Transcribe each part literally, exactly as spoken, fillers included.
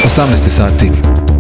osamnaest sati.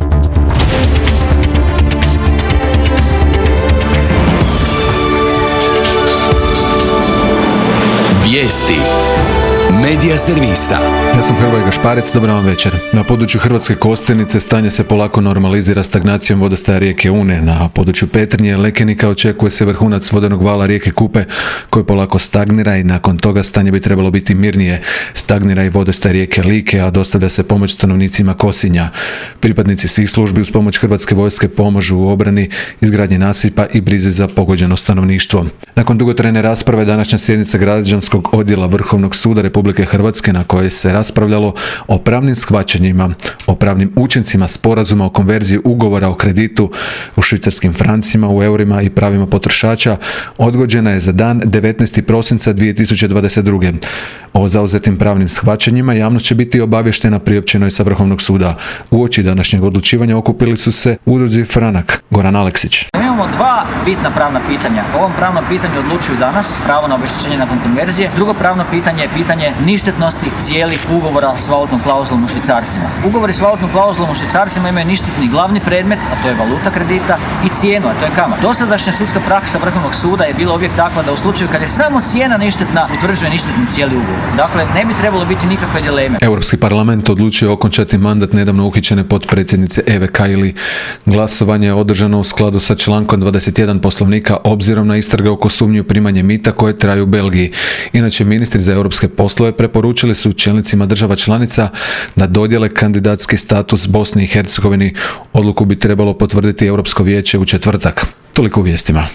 Vijesti Medija servisa. Ja sam Hrvoje Gašparec, dobar vam večer. Na području Hrvatske Kostajnice stanje se polako normalizira stagnacijom vodostaja rijeke Une. Na području Petrinje Lekenika očekuje se vrhunac vodenog vala rijeke Kupe koji polako stagnira i nakon toga stanje bi trebalo biti mirnije. Stagnira i vodostaj rijeke Like, a dostavlja se pomoć stanovnicima Kosinja. Pripadnici svih službi uz pomoć Hrvatske vojske pomažu u obrani, izgradnji nasipa i brizi za pogođeno stanovništvo. Nakon dugotrajne rasprave današnja sjednica građanskog odjela Vrhovnog suda Republike Hrvatske na kojoj se raspravljalo o pravnim shvaćanjima, o pravnim učincima sporazuma o konverziji ugovora o kreditu u švicarskim francima, u eurima i pravima potrošača, odgođena je za dan devetnaestog prosinca dvije tisuće dvadeset druge. O zauzetim pravnim shvaćanjima javnost će biti obavještena priopćeno je sa Vrhovnog suda. Uoči današnjeg odlučivanja okupili su se u udruzi Franak. Goran Aleksić. Imamo dva bitna pravna pitanja. O ovom pravnom pitanju odlučuju danas, pravo na obeštećenje nakon konverzije. Drugo pravno pitanje je pitanje ništetnosti cijelih ugovora s valutnom klauzulom u švicarcima. Ugovori s valutnom klauzulom u švicarcima imaju ništetni glavni predmet, a to je valuta kredita, i cijenu, a to je kamat. Dosadašnja sudska praksa Vrhovnog suda je bila uvijek takva da u slučaju kad je samo cijena ništetna, utvrđuje ništetni cijeli ugovor. Dakle, ne bi trebalo biti nikakve dileme. Europski parlament odlučio okončati mandat nedavno uhićene potpredsjednice Eve Kaili. Glasovanje je održano u skladu sa člankom dvadeset jedan Poslovnika obzirom na istrage oko sumnje u primanje mita koje traju u Belgiji. Inače, ministri za europske poslove preporučili su čelnicima država članica da dodjele kandidatski status Bosni i Hercegovini. Odluku bi trebalo potvrditi Europsko vijeće u četvrtak. Toliko u vijestima.